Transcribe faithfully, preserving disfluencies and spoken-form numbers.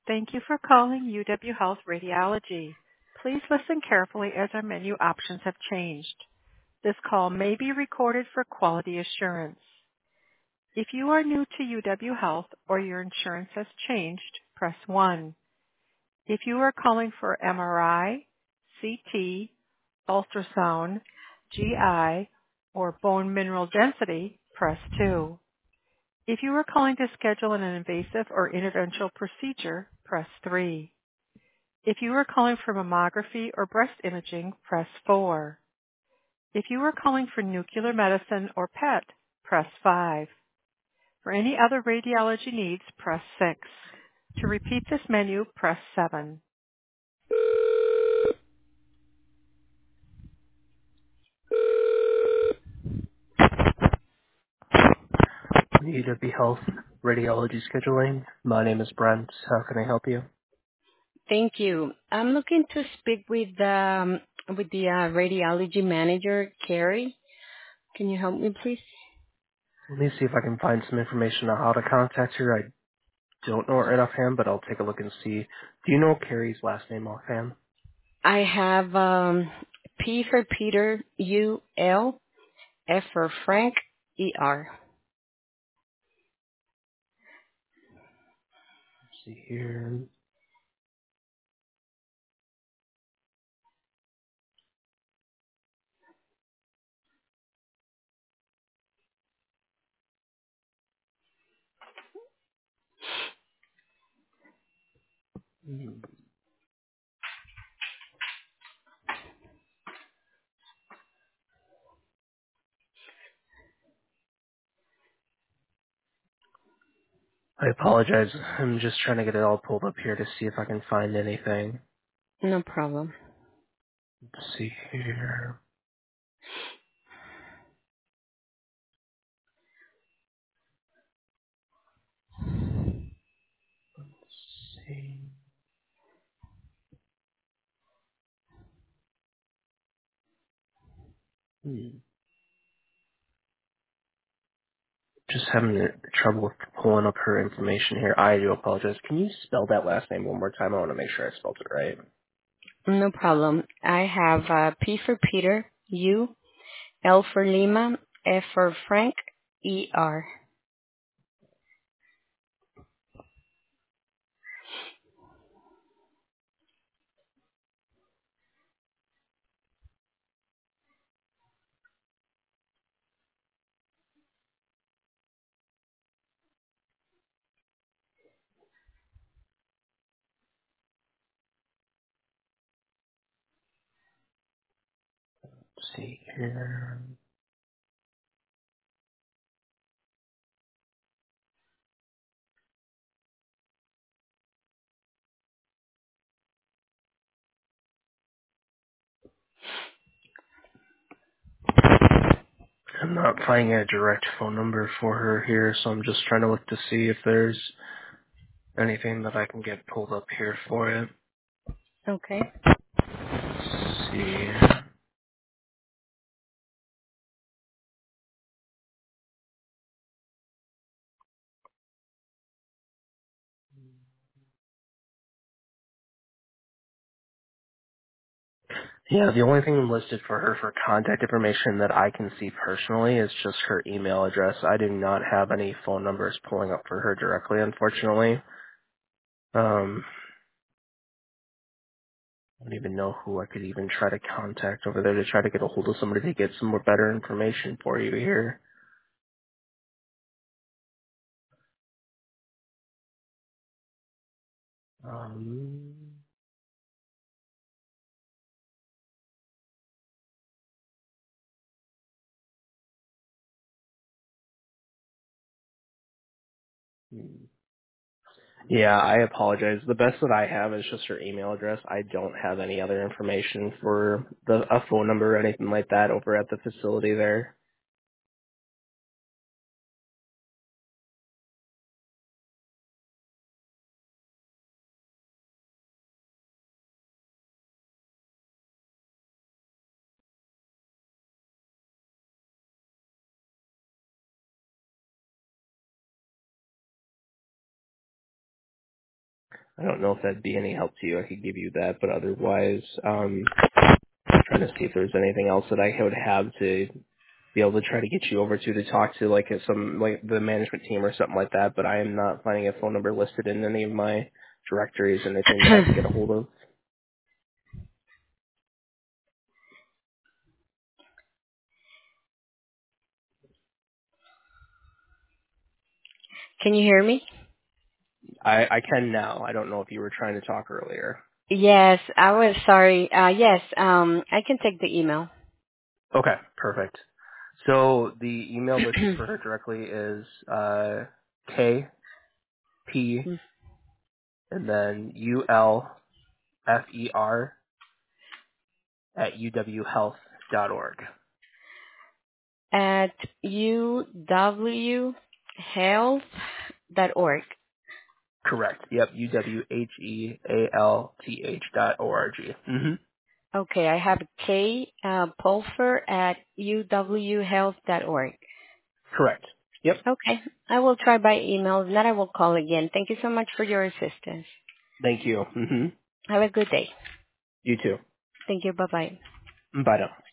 Thank you for calling U W Health Radiology. Please listen carefully as our menu options have changed. This call may be recorded for quality assurance. If you are new to U W Health or your insurance has changed, press one. If you are calling for M R I, C T, ultrasound, G I, or bone mineral density, press two. If you are calling to schedule an invasive or interventional procedure, press three. If you are calling for mammography or breast imaging, press four. If you are calling for nuclear medicine or P E T, press five. For any other radiology needs, press six. To repeat this menu, press seven. U W Health Radiology Scheduling. My name is Brent. How can I help you? Thank you. I'm looking to speak with um, with the uh, radiology manager, Carrie. Can you help me, please? Let me see if I can find some information on how to contact her. I don't know it right offhand, but I'll take a look and see. Do you know Carrie's last name offhand? I have um, P for Peter, U L, F for Frank, E R. Let's see here. I apologize. I'm just trying to get it all pulled up here to see if I can find anything. No problem. Let's see here. Let's see. Hmm. Just having trouble with pulling up her information here. I do apologize. Can you spell that last name one more time? I want to make sure I spelled it right. No problem. I have uh, P for Peter, U, L for Lima, F for Frank, E R. Let's see here. I'm not finding a direct phone number for her here, so I'm just trying to look to see if there's anything that I can get pulled up here for it. Okay. Let's see. Yeah, the only thing listed for her for contact information that I can see personally is just her email address. I do not have any phone numbers pulling up for her directly, unfortunately. Um, I don't even know who I could even try to contact over there to try to get a hold of somebody to get some more better information for you here. Um, hmm. Yeah, I apologize. The best that I have is just her email address. I don't have any other information for the a phone number or anything like that over at the facility there. I don't know if that'd be any help to you. I could give you that, but otherwise, um, I'm trying to see if there's anything else that I would have to be able to try to get you over to to talk to, like some like the management team or something like that. But I am not finding a phone number listed in any of my directories or anything that I can get a hold of. Can you hear me? I, I can now. I don't know if you were trying to talk earlier. Yes, I was sorry. Uh, yes, um, I can take the email. Okay, perfect. So the email listed for her directly is uh, K P and then U L F E R at U W health dot org. At u w health dot org. Correct. Yep. U W H E A L T H dot O R G. Mm-hmm. Okay, I have K uh, Pulfer at u w health dot org. Correct. Yep. Okay, I will try by email, and then I will call again. Thank you so much for your assistance. Thank you. Mm-hmm. Have a good day. You too. Thank you. Bye-bye. Bye now.